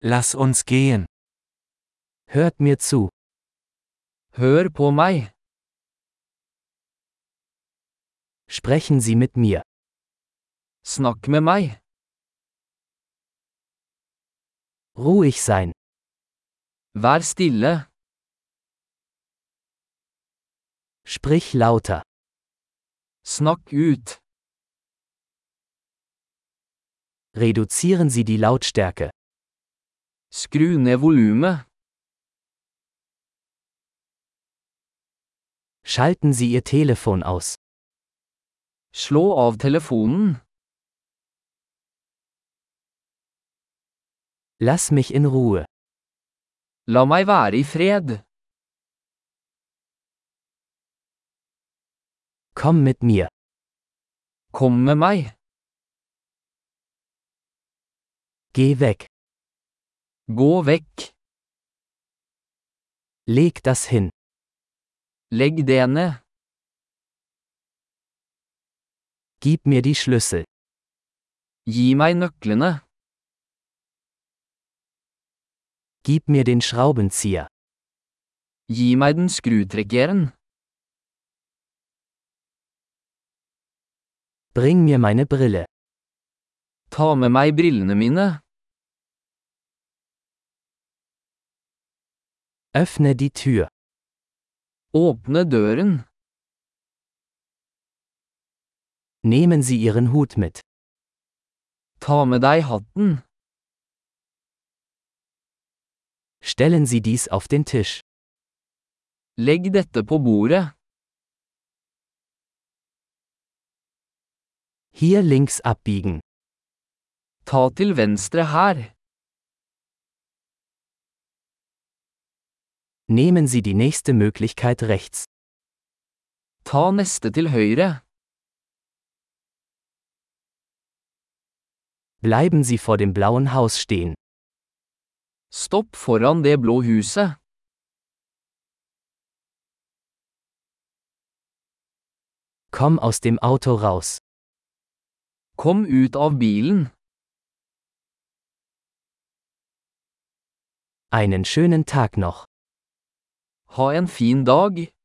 Lass uns gehen. Hört mir zu. Hør på meg. Sprechen Sie mit mir. Snakk med meg. Ruhig sein. Vær stille. Sprich lauter. Snakk ut. Reduzieren Sie die Lautstärke. Skru ned volumet. Schalten Sie Ihr Telefon aus. Slå av telefonen. Lass mich in Ruhe. La meg være i fred. Komm mit mir. Kom med meg. Geh weg. Gå vekk. Leg das hin. Legg det ned. Gib mir die Schlüssel. Gi meg nøklene. Gib mir den Schraubenzieher. Gi meg den skrutrekkeren. Bring mir meine Brille. Ta med meg brillene mine. Öffne die Tür. Åpne døren. Nehmen Sie Ihren Hut mit. Ta med deg hatten. Stellen Sie dies auf den Tisch. Legg dette på bordet. Hier links abbiegen. Ta til venstre her. Nehmen Sie die nächste Möglichkeit rechts. Ta neste til høyre. Bleiben Sie vor dem blauen Haus stehen. Stopp foran det blå huset. Komm aus dem Auto raus. Kom ut av bilen. Einen schönen Tag noch. Ha en fin dag.